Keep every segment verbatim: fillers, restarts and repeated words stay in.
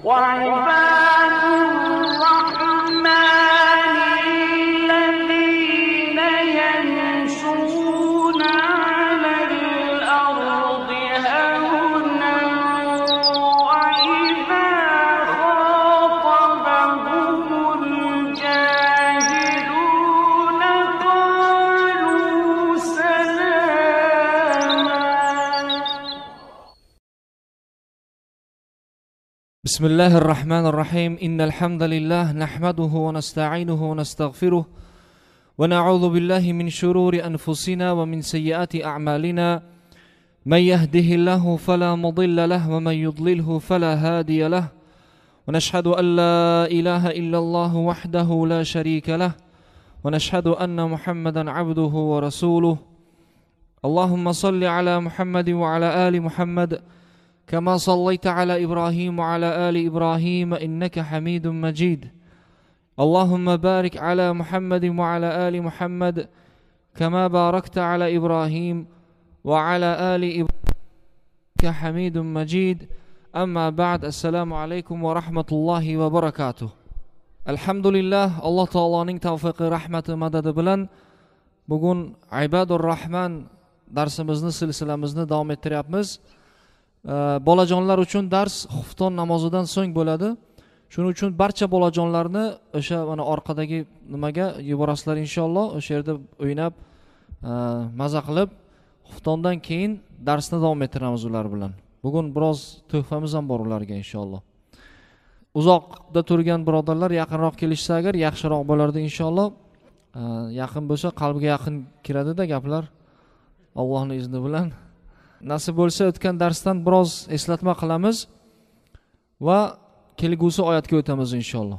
بسم الله الرحمن الرحيم إن الحمد لله نحمده ونستعينه ونستغفره ونعوذ بالله من شرور أنفسنا ومن سيئات أعمالنا من يهده الله فلا مضل له ومن يضلله فلا هادي له ونشهد أن لا إله إلا الله وحده لا شريك له ونشهد أن محمدا عبده ورسوله اللهم صل على محمد وعلى آل محمد كما صليت على إبراهيم وعلى آل إبراهيم إنك حميد مجيد اللهم بارك على محمد وعلى آل محمد كما باركت على إبراهيم وعلى آل إبراهيم إنك حميد مجيد أما بعد السلام عليكم ورحمة الله وبركاته الحمد لله الله تعالى توفيق رحمة مدد بلن بقول عباد الرحمن درسimizni silsilamizni davom ettiryapmiz. Bolajonlar uchun dars xufton namozidan so'ng bo'ladi. Shuning uchun barcha bolajonlarni o'sha mana orqadagi nimaga yuborasizlar inshaalloh. O'sha yerda o'ynab, maza qilib, xuftondan keyin darsni davom ettiramiz ular bilan. Bugun biroz tuhfamiz ham bor ularga inshaalloh. Uzoqda turgan birodarlar yaqinroq kelishsa agar yaxshiroq bo'lardi inshaalloh. Yaqin bo'lsa qalbga yaqin kiradi-da gaplar. Allohning izni bilan. Nasib bo'lsa o'tgan darsdan biroz eslatma qilamiz va kelgusi oyatga o'tamiz inshaalloh.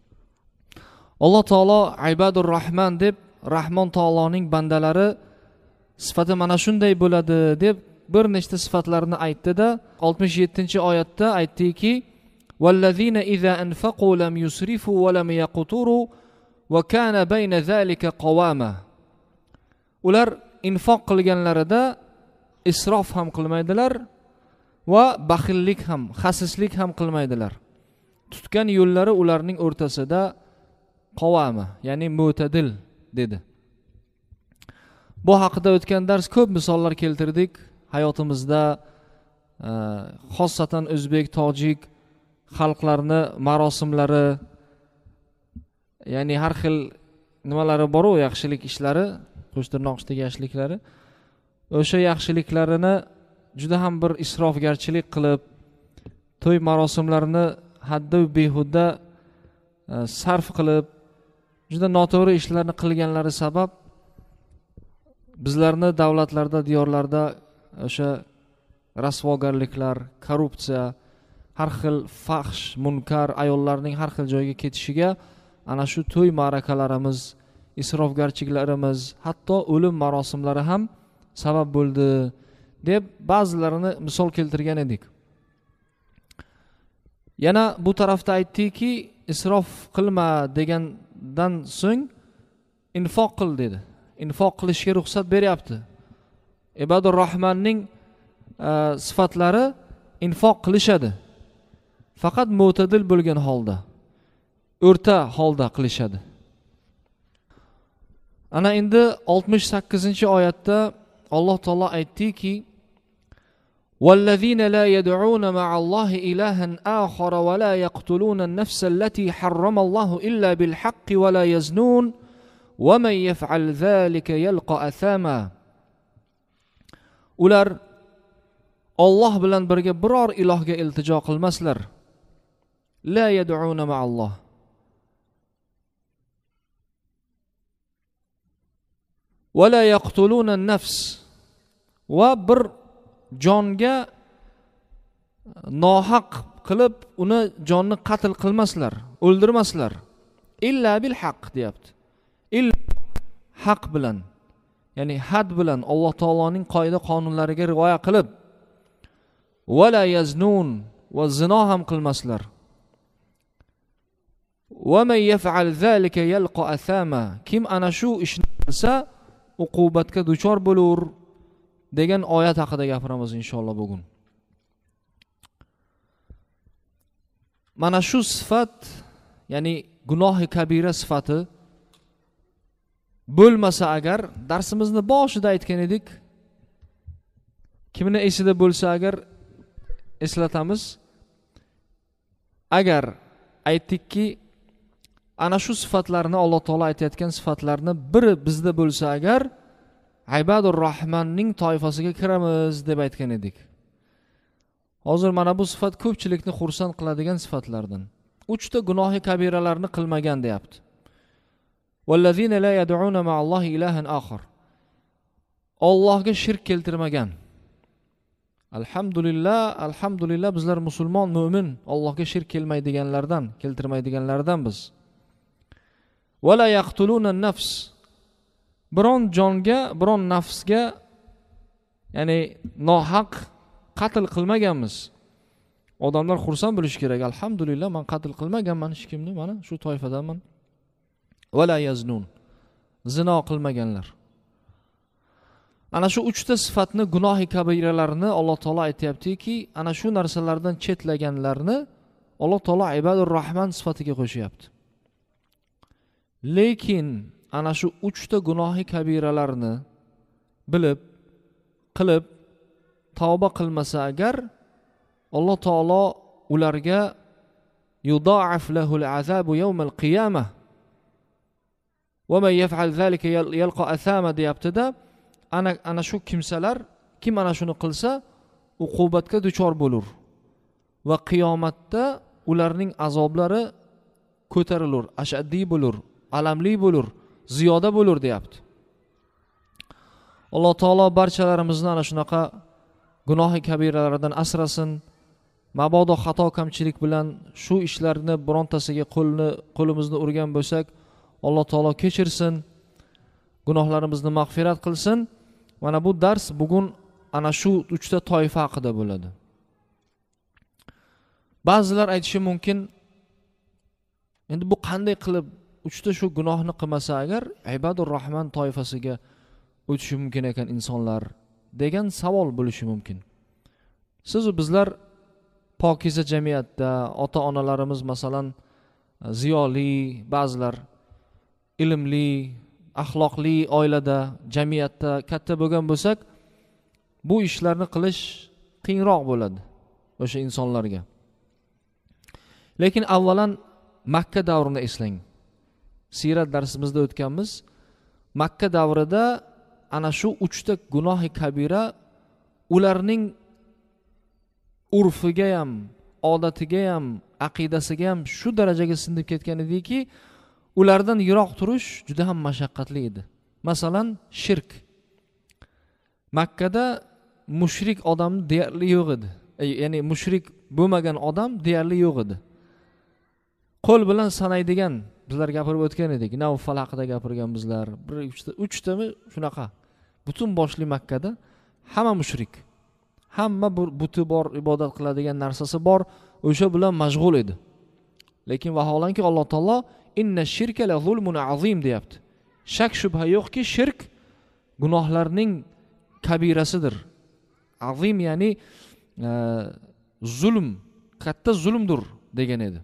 Alloh taolo Ibadur Rahman deb Rahmon taoloning bandalari sifati mana shunday bo'ladi deb bir nechta sifatlarni aytdi-da, oltmish yettinchi oyatda aytdiki: "Vallazina iza anfaqu lam yusrifu va lam yaqturu va kana bayna zalika qawama." Ular infoq qilganlarida isrof ham qilmaydilar va baxillik ham, xasislik ham qilmaydilar. Tutgan yo'llari ularning o'rtasida qavama, ya'ni mo'tadil dedi. Bu haqida o'tgan dars ko'p misollar keltirdik hayotimizda, xossatan o'zbek, tojik xalqlarni marosimlari, ya'ni har xil nimalari bor-ku, yaxshilik ishlari, qo'shtirnoq ichidagi yaxshiliklari. O'sha yaxshiliklarini juda ham bir isrofgarchilik qilib, to'y marosimlarini hadda behuda sarf qilib, juda noto'g'ri ishlarni qilganlari sabab bizlarni davlatlarda, diyorlarda o'sha rasvogarliklar, korrupsiya, har xil fahsh, munkar ayollarning har xil joyga ketishiga ana shu to'y ma'rakalarimiz, isrofgarchiliklarimiz, hatto o'lim marosimlari ham sabab bo'ldi deb ba'zilarini misol keltirgan edik. Yana bu tarafda aytdiki, isrof qilma degandan so'ng infoq qil dedi. Infoq qilishga ruxsat beryapti. Ibadur Rahmanning sifatlari infoq qilishadi. Faqat mo'tadil bo'lgan holda, o'rta holda qilishadi. Ana endi oltmish sakkizinchi oyatda Allah Taala aytdiki: "Vallazina la yad'una ma'allahi ilahan akhara wa la yaqtuluna an-nafsa allati harrama Allahu illa bil haqqi wa la yaznun wa man yaf'al zalika yalqa athama." Ular Alloh bilan birga biror ilohga iltijo qilmaslar. La yad'una ma'alloh. Va la yaqtuluna an-nafs, va bir jonga nohaq qilib uni jonni qatl qilmaslar, o'ldirmaslar. Illa bil haqq deyapti. Illa haq bilan, ya'ni had bilan, Alloh taoloning qoida qonunlariga rioya qilib, va la yaznun, va zino ham qilmaslar. Va man yaf'al zalika yalqa athama, kim ana shu ishni qilsa uqubatga duchor bo'lur degan oyat haqida gapiramiz inshaalloh bugun. mana shu sifat, ya'ni gunohi kabira sifati bo'lmasa agar, darsimizni boshida aytgan edik, kimni esida bo'lsa agar eslatamiz. Agar aytdikki, ana shu sifatlarni Alloh taolo aytayotgan sifatlarni biri bizda bo'lsa agar, Ibadur Rahmanning toifasiga kiramiz deb aytgan edik. Hozir mana bu sifat ko'pchilikni xursand qiladigan sifatlardan. uchta gunohi kabiralarni qilmagan deyapti. Vallazina la yad'una ma'allohi ilahan akhar. Allohga shirk keltirmagan. Alhamdulillah, alhamdulillah bizlar musulmon, mu'min, Allohga shirk kelmaydiganlardan, keltirmaydiganlardan biz. Wala yaqtuluna an-nafs. Biron jonga, biron nafsga, ya'ni nohaq qatl qilmaganmiz. Odamlar xursand bo'lish kerak. Alhamdulillah, men qatl qilmaganman hech kimni, mana shu toifadanman. Wala yaznun. Zino qilmaganlar. Ana shu uchta sifatni, gunohi kabiralarni Alloh taolo aytayaptiki, ana shu narsalardan chetlaganlarni Alloh taolo Ibadur Rahman sifatiga qo'shyapti. Lekin ana shu uchta gunohi kabiralarni bilib, qilib tavba qilmasa agar, Alloh taolo ularga yudha'af lahul azabu yawmal qiyamah va man yaf'al zalika yalqa athama deyaptida. Ana ana shu kimsalar, kim ana shuni qilsa, uqubatga duchor bo'lur va qiyomatda ularning azoblari ko'tarilur, ashaddiy bo'lur, alamli bo'lur, ziyoda bo'lur deyapti. Alloh taolo barchalarimizni ana shunaqa gunohi kabiralardan asrasin. Mabodo xato kamchilik bilan shu ishlarni birontasiga qo'lni qo'limizni urgan bo'lsak, Alloh taolo kechirsin, gunohlarimizni mag'firat qilsin. Mana bu dars bugun ana shu uchta toifa haqida bo'ladi. Ba'zilar aytishi mumkin, endi bu qanday qilib uchta shu gunohni qilmasa agar Ibadur Rahman toifasiga o'tishi mumkin ekan insonlar degan savol bo'lishi mumkin. Siz va bizlar pokiza jamiyatda, ota-onalarimiz masalan ziyoli, ba'zilar ilmli, axloqli oilada, jamiyatda katta bo'lgan bo'lsak, bu ishlarni qilish qiyinroq bo'ladi o'sha insonlarga. Lekin avvalan Makka davrini eslang. Sirat darsimizda o'tganmiz. Makka davrida ana shu uchta gunohi kabira ularning urfiga ham, odatiga ham, aqidasiga ham shu darajaga singib ketgan ediki, ulardan yiroq turish juda ham mashaqqatli edi. Masalan, shirk. Makkada mushrik odam deyarli yo'q edi. Ya'ni mushrik bo'lmagan odam deyarli yo'q edi. Qo'l bilan sanaydigan, bizlar gapirib o'tgan edik. Navfal haqida gapirgan bizlar. bir uchta uchtami shunaqa. Butun boshli Makkada hamma mushrik. Hamma bir buti bor, ibodat qiladigan narsasi bor, o'sha bilan mashg'ul edi. Lekin vaholanki Alloh taolo inna shirka la zulmun azim deyapti. Shak shubha yo'qki, shirk gunohlarning kabirasidir. Azim ya'ni e, zulm, katta zulmdir degan edi.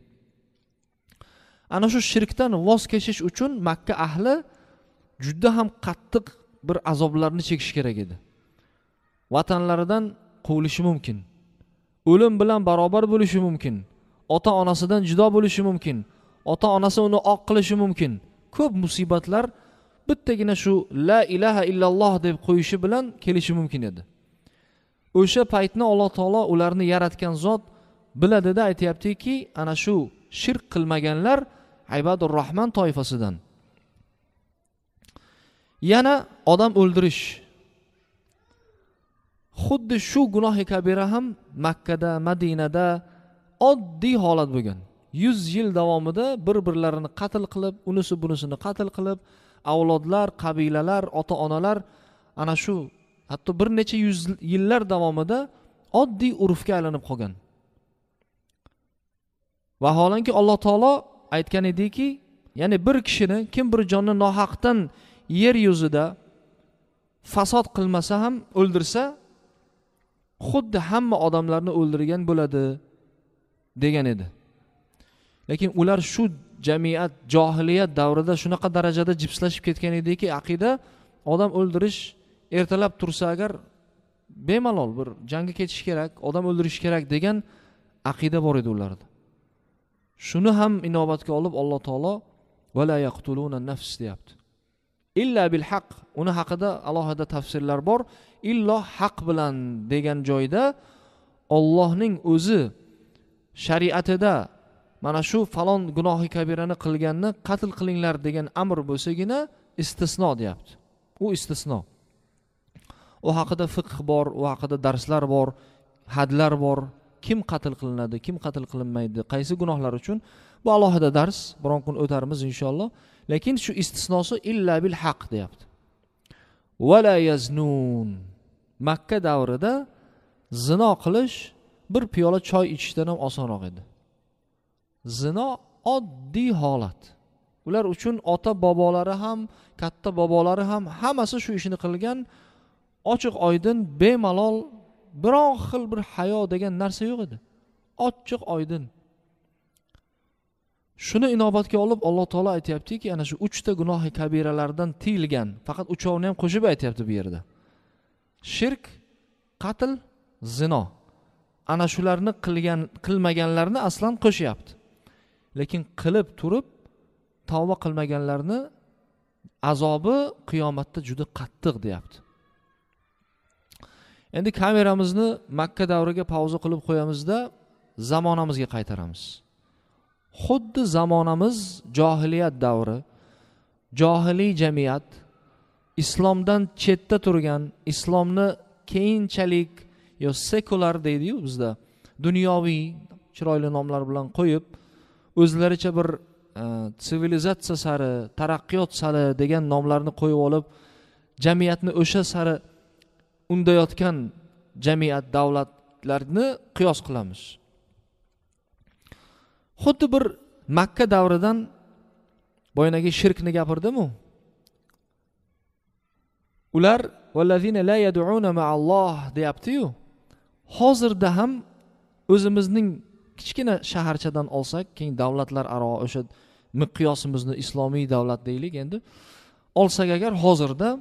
Ana shu shirkdan voz kechish uchun Makka ahli juda ham qattiq bir azoblarni chekish kerak edi. Vatanlaridan quvilishi mumkin. O'lim bilan barobar bo'lishi mumkin. Ota-onasidan judo bo'lishi mumkin. Ota-onasi uni oq qilishi mumkin. Ko'p musibatlar bittagina shu la ilaha illalloh deb qo'yishi bilan kelishi mumkin edi. O'sha paytni Alloh taolo ularni yaratgan zot biladida aytayaptiki, ana shu shirk qilmaganlar Ibadur Rahman toifasidan. Yana odam o'ldirish. Xuddi shu gunohi kabira ham Makkada, Madinada oddiy holat bo'lgan. yuz yil davomida bir-birlarini qatl qilib, unisi bunisini qatl qilib, avlodlar, qabilalar, ota-onalar ana shu hatto bir necha yuz yillar davomida oddiy urfga aylanib qolgan. Vaholanki Alloh taolo aytgan ediki, ya'ni bir kishini, kim bir jonni nohaqdan yer yuzida fasod qilmasa ham o'ldirsa, xuddi hamma odamlarni o'ldirgan bo'ladi degan edi. Lekin ular shu jamiyat johiliyat davrida shunaqa darajada jipslashib ketgan ediki, aqida odam o'ldirish, ertalab tursa agar bemalol bir jangga ketish kerak, odam o'ldirish kerak degan aqida bor edi ularda. Shuni ham inobatga olib Alloh taolo va la yaqtuluna nafs deyapti. Illa bil haq, uni haqida alohida tafsirlar bor. Illo haq bilan degan joyda Allohning o'zi shariatida mana shu falon gunohi kabirani qilganni qatl qilinglar degan amr bo'lsagina istisno deyapti. U istisno. U haqida fiqh bor, u haqida darslar bor, hadlar bor. Kim qatl qilinadi, kim qatl qilinmaydi, qaysi gunohlar uchun? Bu alohida dars, biron kun o'tarmiz inshaalloh. Lekin shu istisnosi illa bil haq deyapti. Va la yaznun. Makka davrida zino qilish bir piyola choy ichishdan ham osonroq edi. Zino oddiy holat. Ular uchun ota bobolari ham, katta bobolari ham hammasi shu ishni qilgan, ochiq oydin, bemalol, biron xil bir hayo degan narsa yo'q edi. Ochiq oydin. Shuni inobatga olib Alloh taolo aytayaptiki, ana shu uchta gunohi kabiralardan tiyilgan, faqat uchovini ham qo'shib aytayapti bu yerda. Shirk, qatl, zino. Ana shularni qilgan, qilmaganlarni aslan qo'shyapti. Lekin qilib turib tavba qilmaganlarni azobi qiyomatda juda qattiq deyapti. Endi kameramizni Makka davriga pauza qilib qo'yamizda zamonamizga qaytaramiz. Xuddi zamonamiz johiliyat davri, johiliy jamiyat, islomdan chetda turgan, islomni keyinchalik yo sekular deydi-yu bizda, dunyoviy chiroyli nomlar bilan qo'yib, o'zlaricha bir e, sivilizatsiya sari, taraqqiyot sari degan nomlarni qo'yib olib, jamiyatni o'sha sari undayotgan jamiyat, davlatlarni qiyos qilamiz. Xuddi bir Makka davridan boyagi shirkni gapirdim-u. Ular vallazina la yad'una ma'alloh deyapti-yu. Hozirda ham o'zimizning kichkina shaharchadan olsak, keng davlatlar aro o'sha miqyosimizni islomiy davlat deylik endi. Olsak agar hozirda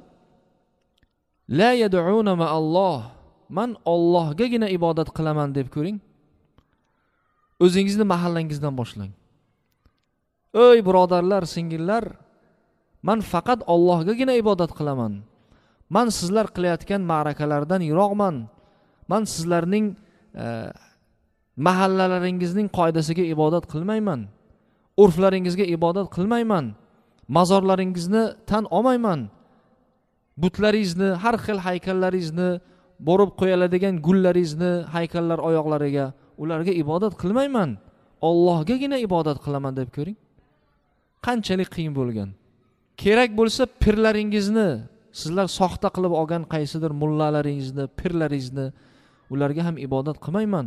la yad'una ma'alloh, man Allohgagina ibodat qilaman deb ko'ring. O'zingizni mahallangizdan boshlang. Ey birodarlar, singillar, man faqat Allohgagina ibodat qilaman. Man sizlar qilayotgan ma'rakalardan yiroqman. Man sizlarning e, mahallalaringizning qoidasiga ibodat qilmayman. Urflaringizga ibodat qilmayman. Mazorlaringizni tan olmayman. Butlaringizni, har xil haykallaringizni, borib qo'yiladigan gullaringizni haykallar oyoqlariga, ularga ibodat qilmayman. Allohgagina ibodat qilaman deb ko'ring. Qanchalik qiyin bo'lgan. Kerak bo'lsa pirlaringizni, sizlar soxta qilib olgan qaysidir mullalaringizni, pirlaringizni, ularga ham ibodat qilmayman.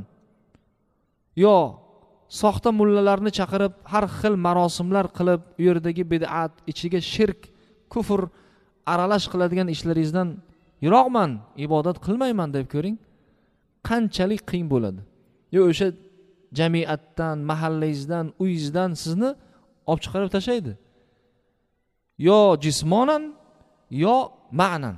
Yo, soxta mullalarni chaqirib, har xil marosimlar qilib, u yerdagi bid'at, ichiga shirk, kufr aralash qiladigan ishlaringizdan yiroqman, ibodat qilmayman deb ko'ring. Qanchalik qiyin bo'ladi. Yo, o'sha jamiyatdan, mahallangizdan, uyingizdan sizni olib chiqarib tashlaydi. Yo jismonan, yo ma'nan.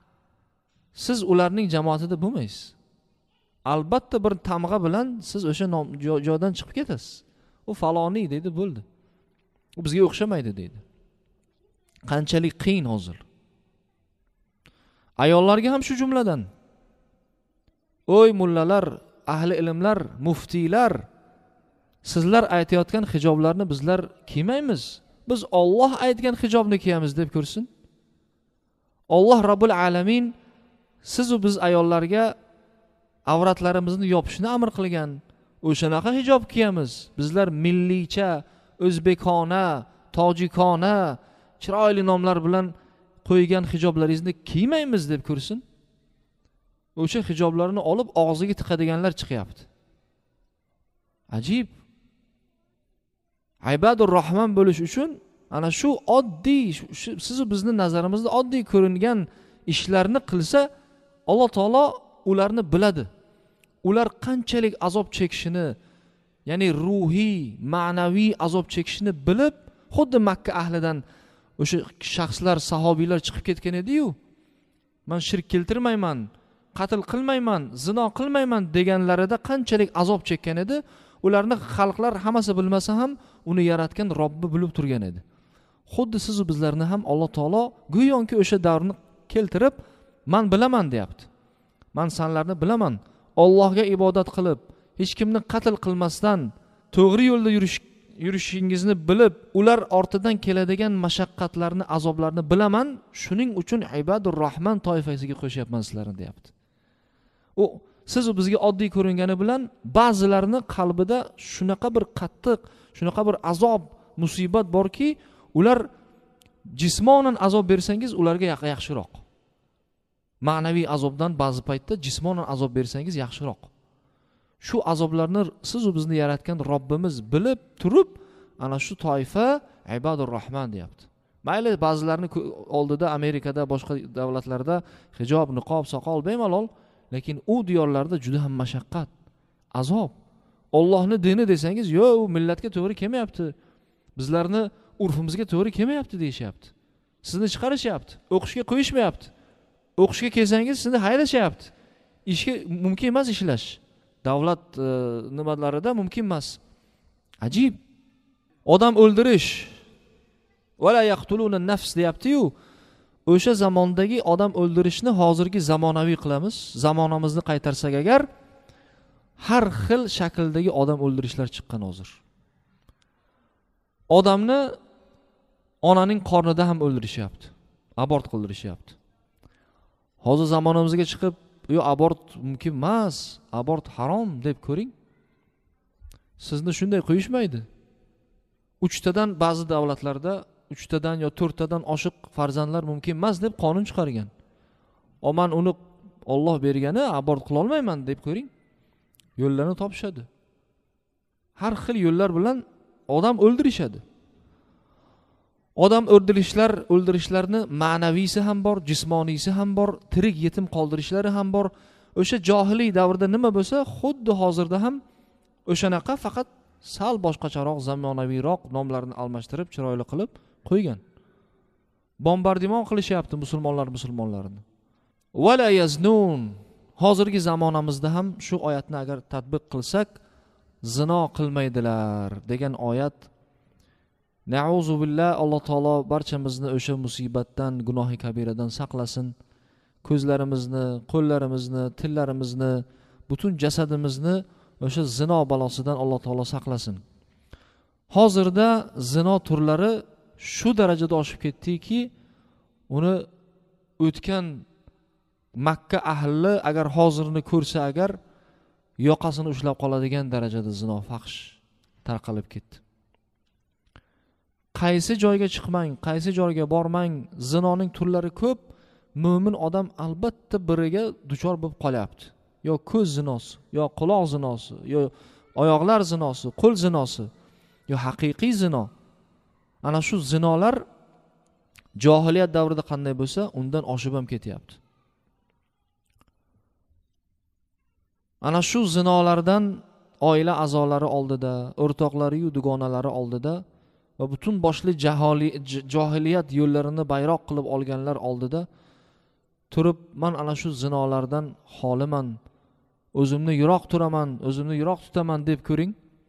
Siz ularning jamoatida bo'lmaysiz. Albatta bir tamg'a bilan siz o'sha joydan chiqib ketasiz. U faloniy deydi, bo'ldi. U bizga o'xshamaydi deydi. Qanchalik qiyin hozir. Ayollarga ham shu jumladan. Oy mullalar, ahli ilmlar, muftiylar, sizlar aytayotgan hijoblarni bizlar kiymaymiz. Biz Alloh aytgan hijobni kiyamiz deb ko'rsin. Alloh Rabbul Alamin siz u biz ayollarga avratlarimizni yopishni amr qilgan. O'shanaqa hijob kiyamiz. Bizlar milliycha, o'zbekona, tojikona, chiroyli nomlar bilan qo'ygan hijoblaringizni kiymaymiz deb ko'rsin. O'sha hijoblarni olib og'ziga tiqadiganlar chiqyapti. Ajib. Ibadur Rahman bo'lish uchun ana shu oddiy, siz bizni nazarimizda oddiy ko'ringan ishlarni qilsa, Alloh taolo ularni biladi. Ular qanchalik azob chekishini, ya'ni ruhiy, ma'naviy azob chekishni bilib, xuddi Makka ahlidan o'sha shaxslar, sahobiylar chiqib ketgan edi-yu, men shirk keltirmayman, qatl qilmayman, zino qilmayman deganlarida qanchalik azob chekkan edi, ularni xalqlar hammasi bilmasa ham uni yaratgan Robbi bilib turgan edi. Xuddi siz va bizlarni ham Alloh taolo go'yoki o'sha davrni keltirib, men bilaman deyapti. Men senlarni bilaman. Allohga ibodat qilib, hech kimni qatl qilmasdan to'g'ri yo'lda yurish yurishingizni bilib, ular ortidan keladigan mashaqqatlarni, azoblarni bilaman. Shuning uchun ibodur Rahman toifasiga qo'shyapman sizlarni deyapti. U siz va bizga oddiy ko'ringani bilan ba'zilarning qalbida shunaqa bir qattiq, shunaqa bir azob, musibat borki, ular jismonan azob bersangiz ularga yaxshiroq. Ma'naviy azobdan ba'zi paytda jismonan azob bersangiz yaxshiroq. Shu azoblarni siz va bizni yaratgan Robbimiz bilib turib, ana shu toifa ibodur Rahman deyapti. Mayli ba'zilarni oldida Amerikada, boshqa davlatlarda hijob, niqob, soqol bemalol, lekin u diyorlarda juda ham mashaqqat, azob. Allohning dini desangiz, yo'q, u millatga to'g'ri kelmayapti. Bizlarni urfimizga to'g'ri kelmayapti deyishyapti. Sizni chiqarishyapti, o'qishga qo'yishmayapti. O'qishga kelsangiz sizni haydashyapti. Ishga mumkin emas ishlash. Davlat e, nimalarida mumkin emas. Ajib. Odam o'ldirish. Wala yaqtuluna nafs deyapti-yu. O'sha zamondagi odam o'ldirishni hozirgi zamonaviy qilamiz. Zamonamizni qaytarsak agar har xil shakldagi odam o'ldirishlar chiqqan hozir. Odamni onaning qornida ham o'ldirishyapti. Abort qildirishyapti. Hozir zamonimizga chiqib, "Yo, abort mumkin emas, abort harom" deb ko'ring. Sizni shunday qo'yishmaydi. uchtadan ba'zi davlatlarda uchtadan yo to'rttadan oshiq farzandlar mumkin emas deb qonun chiqargan. Oman uni Alloh bergani abort qila olmayman deb ko'ring. Yo'llarni topishadi. Har xil yo'llar bilan odam o'ldirishadi. Odam o'ldirishlar, o'ldirishlarni ma'naviysi ham bor, jismoniysi ham bor, tirik yetim qoldirishlari ham bor. O'sha johiliy davrda nima bo'lsa, xuddi hozirda ham o'shanaqa, faqat sal boshqacharoq, zamonaviyroq nomlarini almashtirib, chiroyli qilib qo'ygan. Bombardimon qilishyapti musulmonlar musulmonlarni. Wala yaznun. Hozirgi zamonamizda ham shu oyatni agar tatbiq qilsak, zino qilmaydilar degan oyat. Na'uzu billah, Alloh taolo barchamizni o'sha musibatdan, gunohi kabiradan saqlasin. Ko'zlarimizni, qo'llarimizni, tillarimizni, butun jasadimizni o'sha zino balosidan Alloh taolo saqlasin. Hozirda zino turlari shu darajada oshib ketdiki, uni o'tgan Makka ahli agar hozirni ko'rsa agar yoqasini ushlab qoladigan darajada zino, fahsh tarqalib ketdi. Qaysi joyga chiqmang, qaysi joyga bormang, zinoning turlari ko'p. Mo'min odam albatta biriga duchor bo'lib qolyapti. Yo ko'z zinosi, yo quloq zinosi, yo oyoqlar zinosi, qo'l zinosi, yo haqiqiy zino. Ana shu zinolar johiliyat davrida qanday bo'lsa, undan oshib ham ketyapti. Ana shu zinolardan oila a'zolari oldida, o'rtoqlari yu dugonalari oldida va butun boshli johiliyat yo'llarini bayroq qilib olganlar oldida turib, men ana shu zinolardan xoliman, o'zimni yiroq turaman, o'zimni yiroq tutaman deb ko'ring.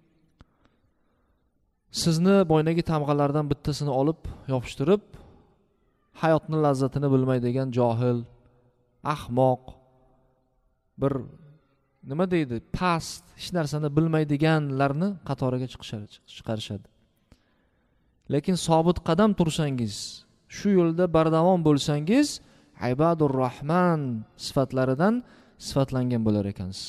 Sizni boynagi tamg'alardan bittasini olib, yopishtirib, hayotning lazzatini bilmaydigan johil, ahmoq, bir nima deydi, past, hech narsani bilmaydiganlarni qatoriga chiqarishadi. Lekin sobit qadam tursangiz, shu yo'lda bardavom bo'lsangiz, ibodur Rahman sifatlaridan sifatlangan bo'lar ekansiz.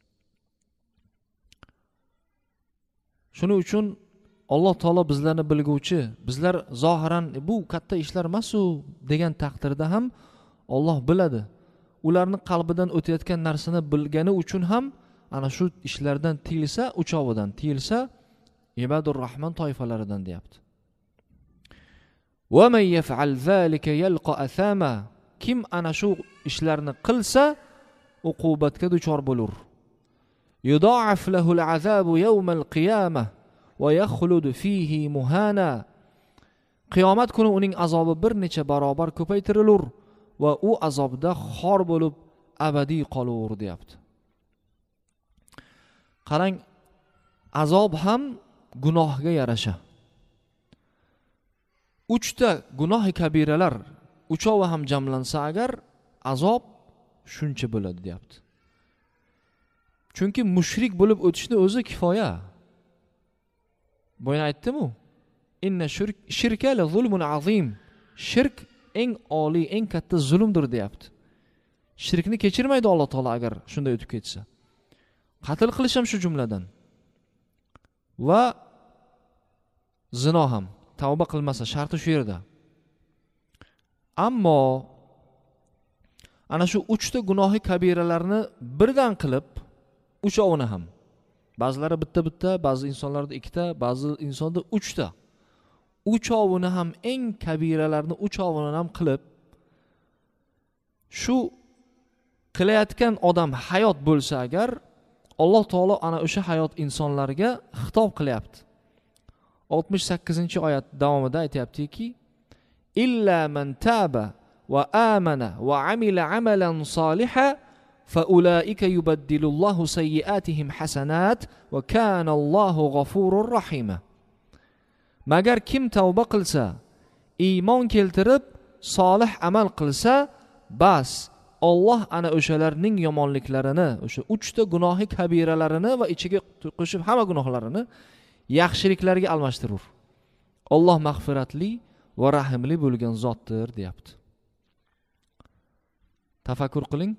Shuning uchun Alloh taolo bizlarni bilguvchi, bizlar zohiran bu katta ishlar emas-u degan taqdirda ham Alloh biladi. Ularni qalbidan o'tayotgan narsani bilgani uchun ham ana shu ishlardan tiyilsa, uchovidan tiyilsa, ibodur Rahman toifalaridan deyapti. Wa man yaf'al zalika yalqa athama. Kim ana shu ishlarni qilsa, uqubatga duchor bo'lur. yuda'af lahul azabu yawmal qiyamah va yakhlud fihi muhana. Qiyomat kuni uning azobi bir necha barobar ko'paytirilur va u azobda xor bo'lib abadiy qolaver deyapti. Qarang, azob ham gunohga yarasha. Uchta gunohi kabiralar uchovi ham jamlansa agar azob shuncha bo'ladi deyapti. Chunki mushrik bo'lib o'tishni o'zi kifoya. Boya aytdim-ku, inna shirk shirka la zulmun azim. Shirk eng oliy, eng katta zulmdir deyapti. Shirkni kechirmaydi Alloh taolo agar shunday o'tib ketsa. Qatl qilish ham shu jumladan. Va zino ham tavba qilmasa sharti shu yerda. Ammo ana shu uchta gunohi kabiralarni birdan qilib, uchovini ham. Ba'zilari bitta-bitta, ba'zi insonlarda ikkita, ba'zi insonda uchta. Uchovini ham eng kabiralarni uchovini ham qilib, shu qilayotgan odam hayot bo'lsa agar, Alloh taolo ana o'sha hayot insonlarga xitob qilyapti. oltmish sakkizinchi oyat davomida aytayaptiki, illa man taba va amana va amila amalan solihan fa ulaika yubaddilullohu sayyiatihim hasanat va kana Allohu g'afurur rahim. Magar kim tavba qilsa, iymon keltirib, solih amal qilsa, bas Alloh ana o'shalarning yomonliklarini, o'sha uchta gunohi kabiralarini va ichiga qo'shib hamma gunohlarini yaxshiliklarga almashtirur. Alloh mag'firatli va rahimli bo'lgan zotdir deyapti. Tafakkur qiling.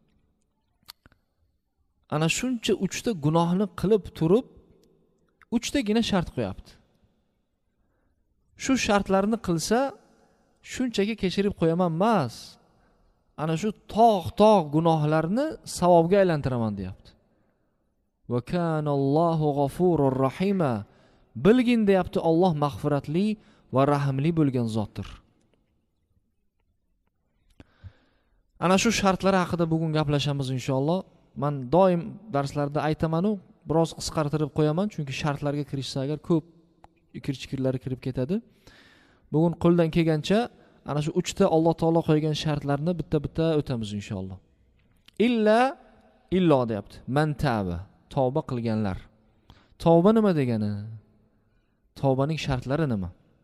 Ana shuncha uchta gunohni qilib turib, uchtagina shart qo'yapti. Shu shartlarni qilsa, shunchaki kechirib qo'yaman emas. Ana shu tog'-tog' gunohlarni savobga aylantiraman deyapti. Va kanallohu g'afurur rahima. Bilgin deyapti, Alloh mag'firatli va rahimli bo'lgan zotdir. Ana shu shartlar haqida bugun gaplashamiz inshaalloh. Men doim darslarda aytaman-u, biroz qisqartirib qo'yaman, chunki shartlarga kirishsa agar ko'p ikir-chikirlari kirib ketadi. Bugun qo'ldan kelgancha ana shu uchta Alloh taolo qo'ygan shartlarni bitta-bitta o'tamiz inshaalloh. Illa illo deyapti. Man taba, tavba qilganlar. Tavba nima degani? Tavbaning shartlari nima?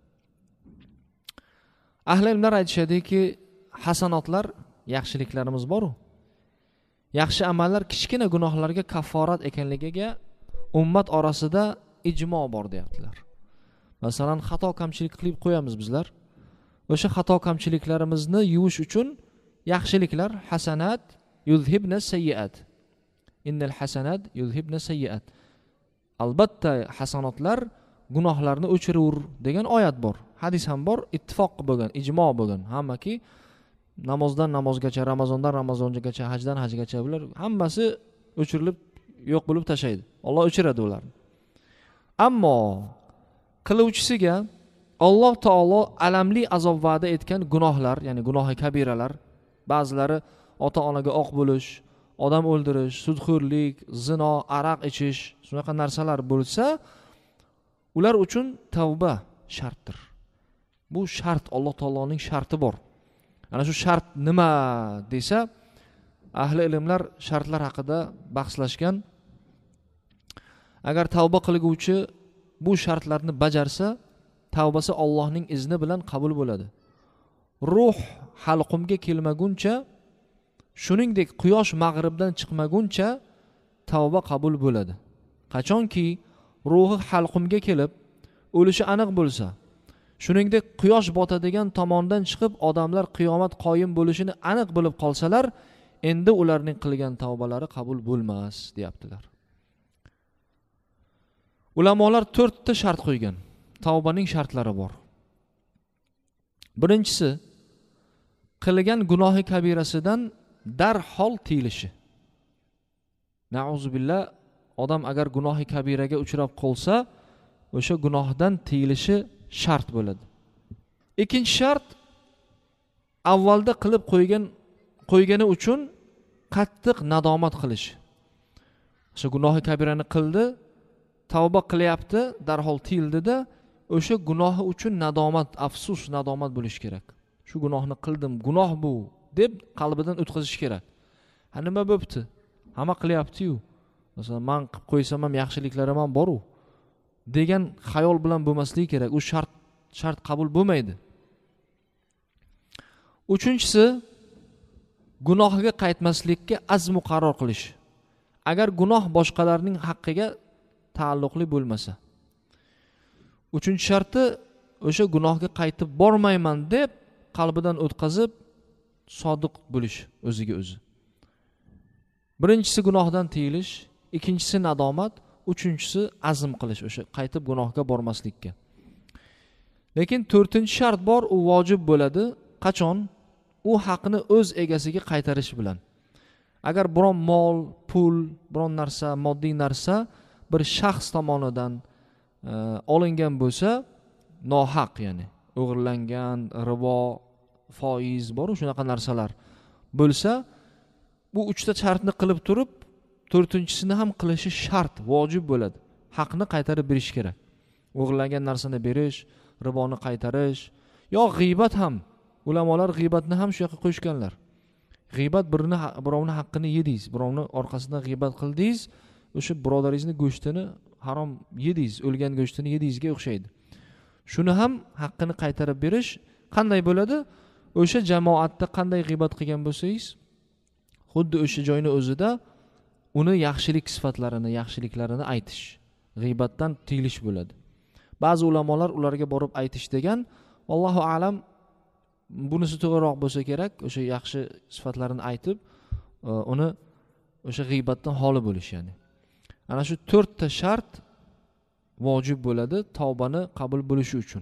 Ahli ilmlar aytishadiki, hasanotlar, yaxshiliklarimiz bor-ku. Yaxshi amallar kichkina gunohlarga kafforat ekanligiga ummat orasida ijmo bor deyaptilar. Masalan, xato kamchilik qilib qo'yamiz bizlar. O'sha xato kamchiliklarimizni yuvish uchun yaxshiliklar, hasanat yuzhibna sayyiat. Innal hasanat yuzhibna sayyiat. Albatta hasanotlar gunohlarni o'chirur degan oyat bor. Hadis ham bor, ittifoq bo'lgan, ijmo bo'lgan. Hammaki namozdan namozgacha, Ramazondan Ramazongacha, hajdan hajgacha bular hammasi o'chirilib yo'q bo'lib tashlaydi. Alloh o'chiradi ularni. Ammo qiluvchisiga Alloh taolo alamli azob va'da etgan gunohlar, ya'ni gunohi kabiralar, ba'zilari ota-onaga oq bo'lish, odam o'ldirish, sudxo'rlik, zino, aroq ichish, shunaqa narsalar bo'lsa, ular uchun tavba shartdir. Bu shart, Alloh taoloning sharti bor. Ana shu shart nima desa, ahli ilmlar shartlar haqida bahslashgan. Agar tavba qilguvchi bu shartlarni bajarsa, tavbasi Allohning izni bilan qabul bo'ladi. Ruh halqumga kelmaguncha, shuningdek quyosh mag'ribdan chiqmaguncha tavba qabul bo'ladi. Qachonki ruhi halqumga kelib o'lishi aniq bo'lsa, shuningdek quyosh botadigan tomondan chiqib odamlar qiyomat qoyim bo'lishini aniq bilib qolsalar, endi ularning qilgan tavbalari qabul bo'lmas deyaptilar. Ulamolar to'rtta shart qo'ygan. Tavbaning shartlari bor. Birinchisi, qilgan gunohi kabirasidan darhol tiyilishi. Nauzubillah, odam agar gunohi kabiraga uchrab qolsa, o'sha gunohdan tiyilishi shart bo'ladi. Ikkinchi shart, avvalda qilib qo'ygan qo'ygani uchun qattiq nadomat qilish. o'sha gunohi kabirani qildi, tavba qilyapti, darhol tiyildida, o'sha gunohi uchun nadomat, afsus, nadomat bo'lish kerak. Shu gunohni qildim, gunoh bu deb qalbidan o'tkazish kerak. Ha nima bo'pti? Hamma qilyapti-yu. Masalan, men qilib qo'ysam ham yaxshiliklarim ham bor-u degan xayol bilan bo'lmasligi kerak. U shart shart qabul bo'lmaydi. Uchinchisi, gunohiga qaytmaslikka azmu qaror qilish. Agar gunoh boshqalarning haqqiga taalluqli bo'lmasa. Uchinchi sharti, o'sha gunohga qaytib bormayman deb qalbidan o'tkazib sodiq bo'lish o'ziga o'zi. Birinchisi gunohdan tiyilish, ikkinchisi nadomat, uchinchisi azm qilish, o'sha qaytib gunohga bormaslikka. Lekin to'rtinchi shart bor, u vojib bo'ladi. Qachon? U haqni o'z egasiga qaytarish bilan. Agar biron mol, pul, biron narsa, moddiy narsa bir shaxs tomonidan e, olingan bo'lsa, nohaq, ya'ni o'g'irlangan, ribo, foiz bor, shunaqa narsalar bo'lsa, bu uchta shartni qilib turib, to'rtinchisini ham qilishi shart, vojib bo'ladi. Haqni qaytarib berish kerak. O'g'irlangan narsani berish, riboni qaytarish, yo g'iybat ham. Ulamolar g'iybatni ham shu yoqqa qo'shganlar. G'iybat birini birovning haqqini yedingiz, birovning orqasidan g'iybat qildingiz, o'sha birodaringizni go'shtini harom yedingiz, o'lgan go'shtini yedingizga o'xshaydi. Shuni ham haqqini qaytarib berish qanday bo'ladi? O'sha jamoatda qanday g'iybat qilgan bo'lsangiz, xuddi o'sha joyning o'zida uni yaxshilik sifatlarini, yaxshiliklarini aytish, g'iybatdan tiyilish bo'ladi. Ba'zi ulamolar ularga borib aytish degan, Allohu a'lam, bunisi to'g'riroq bo'lsa kerak, o'sha yaxshi sifatlarini aytib, uni o'sha g'iybatdan xoli bo'lish, ya'ni. Ana shu to'rtta shart vojib bo'ladi tavbani qabul bo'lishi uchun.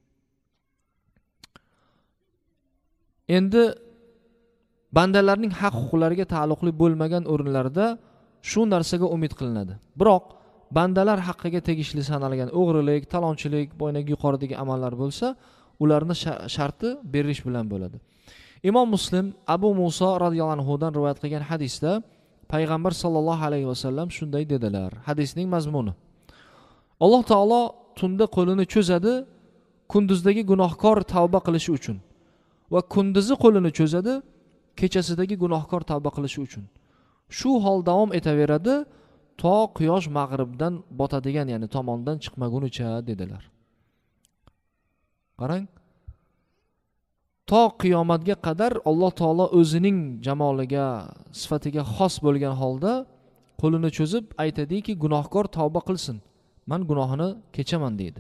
Endi bandalarning haq-huquqlariga taalluqli bo'lmagan o'rinlarda shu narsaga umid qilinadi. Biroq bandalar haqqiga tegishli sanalgan o'g'rilik, talonchilik, boyagi yuqoridagi amallar bo'lsa, ularni sharti berish bilan bo'ladi. Imom Muslim Abu Musa radhiyallohu anhu dan rivoyat qilgan hadisda payg'ambar sollallohu alayhi vasallam shunday dedilar. Hadisning mazmuni: Alloh taolo tunda qo'lini cho'zadi kunduzdagi gunohkor tavba qilishi uchun va kunduzi qo'lini cho'zadi kechasidagi gunohkor tavba qilishi uchun. Shu hol davom etaveradi to quyosh mag'ribdan botadigan, ya'ni tomondan chiqmagunicha dedilar. Qarang, to qiyomatga qadar Alloh taolo o'zining jamoliga, sifatiga xos bo'lgan holda qo'lini cho'zib aytadiki, gunohkor tavba qilsin, men gunohini kechaman deydi.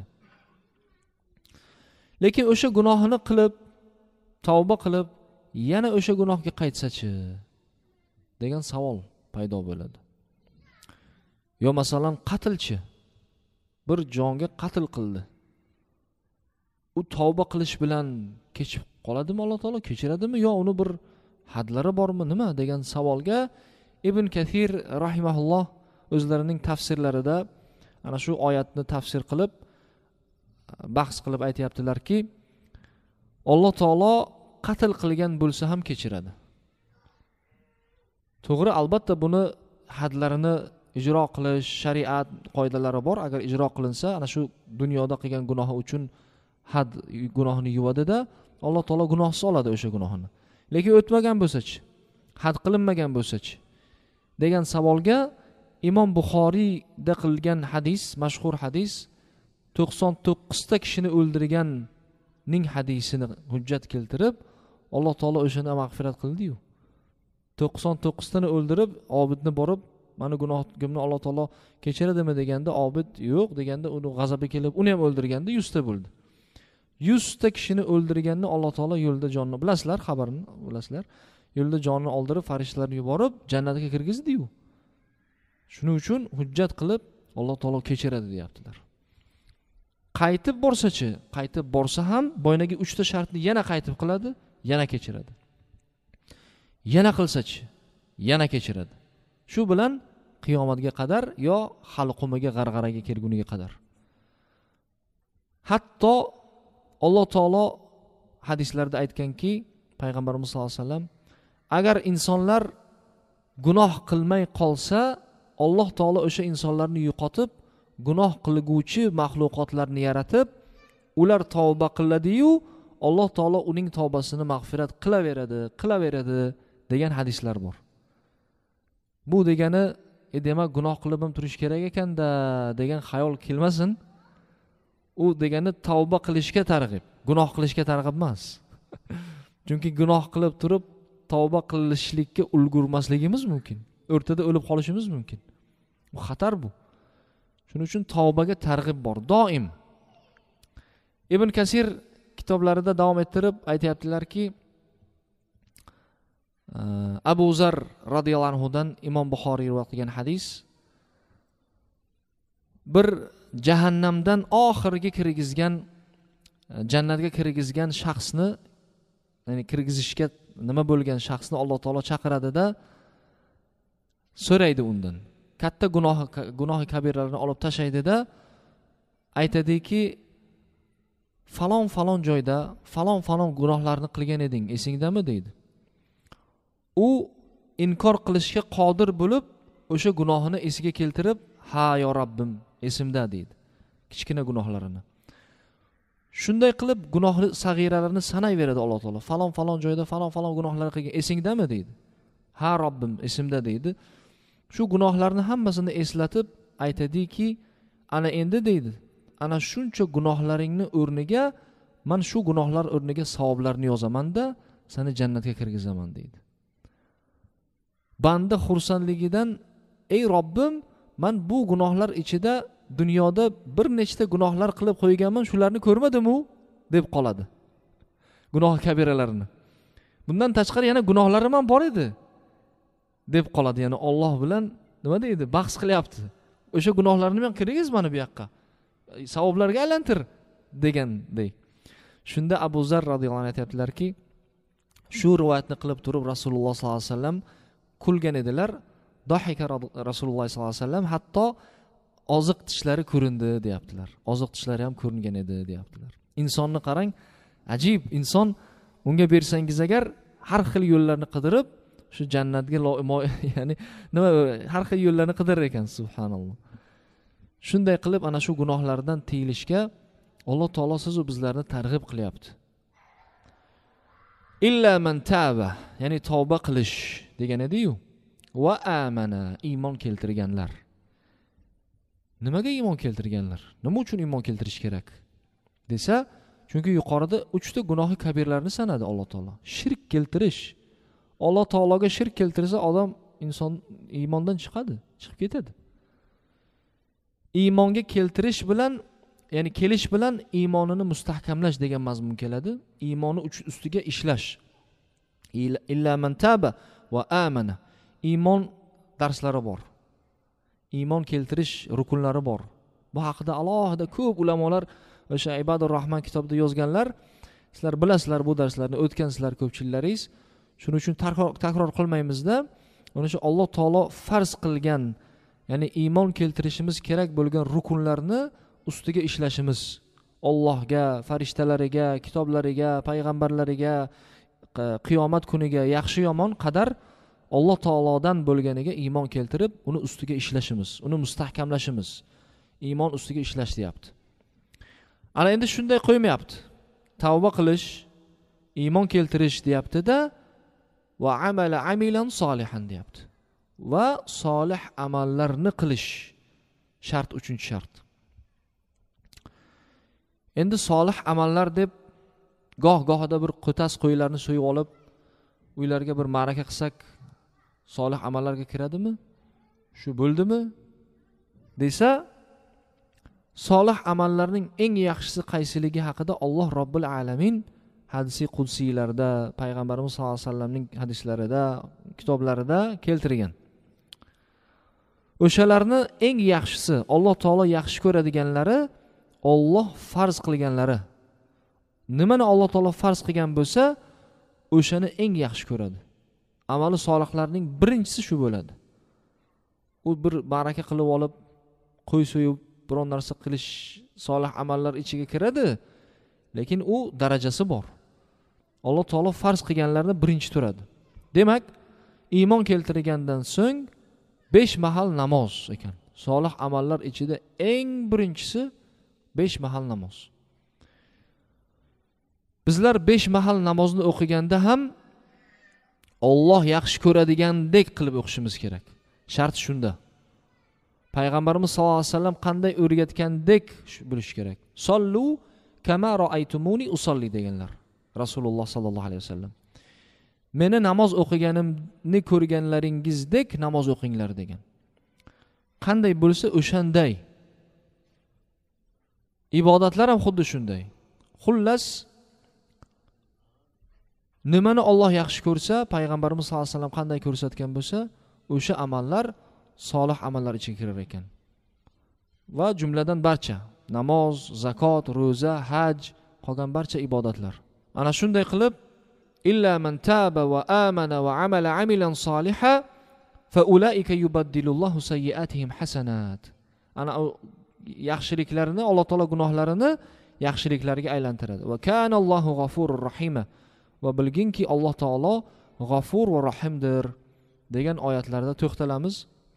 Lekin o'sha gunohini qilib, tavba qilib, yana o'sha gunohga qaytsa-chi degan savol paydo bo'ladi. Yo masalan qatlchi bir jonga qatl qildi. U tavba qilish bilan kechib qoladimi, Alloh taolo kechiradimi, yo uni bir hadlari bormi, nima degan savolga Ibn Kathir rahimahulloh o'zlarining tafsirlarida ana shu oyatni tafsir qilib, bahs qilib aytayaptilarki, Alloh taolo qatl qilgan bo'lsa ham kechiradi. To'g'ri, albatta buni hadlarini ijro qilish, shariat qoidalari bor. Agar ijro qilinsa, ana shu dunyoda qilgan gunohi uchun had gunohini yuvadi-da, Alloh taolo gunohsiz oladi o'sha gunohini. Lekin o'tmagan bo'lsa-chi, had qilinmagan bo'lsa-chi degan savolga Imom Buxoriyda qilgan hadis, mashhur hadis, to'qson to'qqiz ta kishini o'ldirganning hadisini hujjat keltirib, Alloh taolo o'shani mag'firat qildi-yu. to'qson to'qqiz tani o'ldirib, obidni borib, "Mani gunohimni Alloh taolo kechiradimi?" deganda, obid yo'q deganda, uni g'azabi kelib, uni ham o'ldirganda yuz ta bo'ldi. yuz ta kishini o'ldirganni Alloh taolo yo'lda jonini, bilasizlar, xabarini bilasizlar. Yo'lda jonini oldirib, farishtalarni yuborib, jannatga kirgizdi-yu. Shuning uchun hujjat qilib Alloh taolo kechiradi deyaptilar. Qaytib borsa-chi, qaytib borsa ham boynagi uchta shartni yana qaytib qiladi, yana kechiradi. Yana qilsa-chi, yana kechiradi. Shu bilan qiyomatga qadar yo halqumiga g'arg'araga kelguniga qadar. Hatto Alloh taolo hadislarda aytganki, payg'ambarimiz sollallohu alayhi vasallam, agar insonlar gunoh qilmay qolsa, Alloh taolo o'sha insonlarni yo'qotib, gunoh qilguvchi mahluqotlarni yaratib, ular tavba qiladi-yu, Alloh taolo uning tavbasini mag'firat qilaveradi, qilaveradi degan hadislar bor. Bu degani, e demak gunoh qilib ham turish kerak ekanda degan xayol kelmasin. U degani tavba qilishga targ'ib, gunoh qilishga targ'ib emas. Chunki gunoh qilib turib tavba qilishlikka ulgurmasligimiz mumkin. O'rtada o'lib qolishimiz mumkin. Bu xatar bu. Shuning uchun tavbaga targ'ib bor, doim. Ibn Kasir kitoblarida davom ettirib aytayaptilarki, Abu Zar radhiyallohu anhu dan Imom Buxoriy rivoyat qilgan hadis, bir jahannamdan oxirgi kirgizgan, jannatga kirgizgan shaxsni, ya'ni kirgizishga nima bo'lgan shaxsni Alloh taolo chaqiradida so'raydi undan. Katta gunoh gunohi kabiralarni olib tashlaydida aytadiki, falon falon joyda falon falon gunohlarni qilgan eding, esingdami deydi. U inkor qilishga qodir bo'lib, o'sha gunohini esiga keltirib, ha yo Rabbim, esimda deydi. Kichkina gunohlarini. Shunday qilib gunohli sag'iralarni sanayveradi Alloh taolo. Falon falon joyda falon falon gunohlar qilgan, esingdami deydi. Ha Rabbim, esimda deydi. Shu gunohlarni hammasini eslatib aytadiki, ana endi deydi, ana shuncha gunohlaringni o'rniga men shu gunohlar o'rniga savoblarni yozaman-da, seni jannatga kirgizaman deydi. Banda xursandligidan, ey Robbim, men bu gunohlar ichida dunyoda bir nechta gunohlar qilib qo'yganman, shularni ko'rmadim-u deb qoladi. Gunoh kabiralarini. Bundan tashqari yana gunohlarim ham bor edi deb qoladi. Ya'ni Alloh bilan nima deydi? Bahs qilyapti. O'sha gunohlarni men kirgizmani bu yoqqa. Savoblarga aylantir degandek. Shunda Abu Zar radhiyallohu anhu aytibdilarki, shu rivoyatni qilib turib Rasululloh sollallohu alayhi vasallam kulgan edilar. Dohika Rasululloh sollallohu alayhi vasallam hatto oziq tishlari ko'rindi deyaptilar. Oziq tishlari ham ko'ringan edi deyaptilar. Insonni qarang, ajib inson, unga bersangiz agar har xil yo'llarni qidirib shu jannatga ya'ni nima har xil yo'llarni qidirar ekan, subhanalloh. Shunday qilib ana shu gunohlardan tiyilishga Alloh taolo siz va bizlarni targ'ib qilyapti. Illa man taba, ya'ni tavba qilish degan edi-yu. Va amana, iymon keltirganlar. Nimaga iymon keltirganlar? Nima uchun iymon keltirish kerak? Desa, chunki yuqorida uchta gunohi kabirlarni sanadi Alloh taolo. Shirk keltirish. Alloh taologa shirk keltirsa odam, inson iymondan chiqadi, chiqib ketadi. Iymonga keltirish bilan, ya'ni kelish bilan iymonini mustahkamlash degan mazmun keladi. Iymoni ustiga ishlash. Illa man taba va amana. Iymon darslari bor. Iymon keltirish rukunlari bor. Bu haqida alohida ko'p ulamolar o'sha Ibodur Rahman kitobida yozganlar. Sizlar bilasizlar bu darslarni, o'tgansizlar ko'pchilaringiz. Shuning uchun takror qilmaymizda, mana shu Alloh taolo farz qilgan, ya'ni iymon keltirishimiz kerak bo'lgan rukunlarni ustiga ishlashimiz. Allohga, farishtalariga, kitoblariga, payg'ambarlariga, qiyomat kuniga, yaxshi yomon qadar Alloh taolodan bo'lganiga iymon keltirib, uni ustiga ishlashimiz, uni mustahkamlashimiz. Iymon ustiga ishlash deyapti. Ana endi shunday qo'ymayapti. Tavba qilish, iymon keltirish deyapti-da, va amala amilan solihan deyapti. Va solih amallarni qilish shart, uchinchi shart. Endi solih amallar deb goh-gohida bir qo'tas qo'ylarni so'yib olib, uylarga bir ma'raka qilsak, solih amallarga kiradimi? Shu bo'ldimi? Desa, solih amallarning eng yaxshisi qaysiligi haqida Alloh Robbil alamin hadisi qudsiylarda, payg'ambarimiz sollallohu alayhi vasallamning hadislarida, kitoblarida keltirgan. O'shalarni eng yaxshisi, Alloh taolo yaxshi ko'radiganlari, Alloh farz qilganlari. Nimani Alloh taolo farz qilgan bo'lsa, o'shani eng yaxshi ko'radi. Amali solihlarning birinchisi shu bo'ladi. U bir baraka qilib olib, qo'y so'yib, biron narsa qilish solih amallar ichiga kiradi, lekin u darajasi bor. Alloh taolo farz qilganlarni birinchi turadi. Demak, iymon keltirgandan so'ng besh mahal namoz ekan. Solih amallar ichida eng birinchisi besh mahal namoz. Bizlar besh mahal namozni o'qiganda ham Alloh yaxshi ko'radigandek qilib o'qishimiz kerak. Shart shunda. Payg'ambarimiz sollallohu alayhi vasallam qanday o'rgatgandek bilish kerak. Sollu kama ra'aytumuni usolli deganlar. Rasululloh sallallohu alayhi vasallam. Meni namoz o'qiganimni ko'rganlaringizdek namoz o'qinglar degan. Qanday bo'lsa o'shanday. Ibodatlar ham xuddi shunday. Xullas nimani Alloh yaxshi ko'rsa, payg'ambarimiz sollallohu alayhi vasallam qanday ko'rsatgan bo'lsa, o'sha amallar solih amallar ichiga kirar ekan. Va jumladan barcha namoz, zakot, ro'za, haj, qolgan barcha ibodatlar. Ana shunday qilib illa man taba va amana va amala amilan solihan fa ulaika yubaddilullohu sayyi'atihim hasanat. Ana yaxshiliklarini Alloh taolo gunohlarini yaxshiliklarga aylantiradi. Va kana Allohu g'afurur rahima. Va bilginki Alloh taolo g'afur va rahimdir degan oyatlarda to'xtalamiz.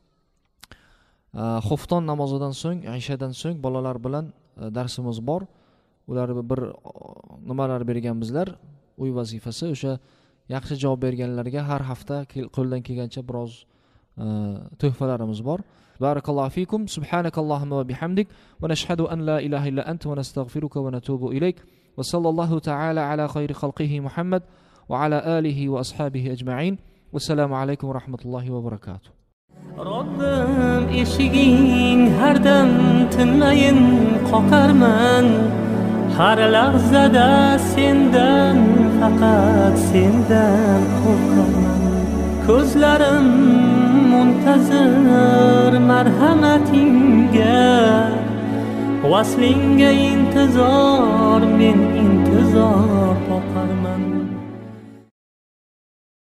Xufton namozidan so'ng, Aishadan so'ng bolalar bilan darsimiz bor. Ular bir nimalar berganmizlar, uy vazifasi, o'sha yaxshi javob berganlarga har hafta qo'ldan kelgancha biroz tuhfalarimiz bor. Barakallohu fikum, subhanakallohumma va bihamdik, va nashhadu an la ilaha illa anta va nastaghfiruka va natubu ilayk. Va sallallohu ta'ala ala khayri khalqihi Muhammad va ala alihi va ashabihi ajma'in. Assalomu alaykum va rahmatullohi va barakatuh. Robbim eshiging har dam tinmayin qoqarman. Har lahzada sendan, faqat sendan qo'rqaman. Ko'zlarim muntazir marhamatingga, vaslingga intizor, men intizor qoqarman.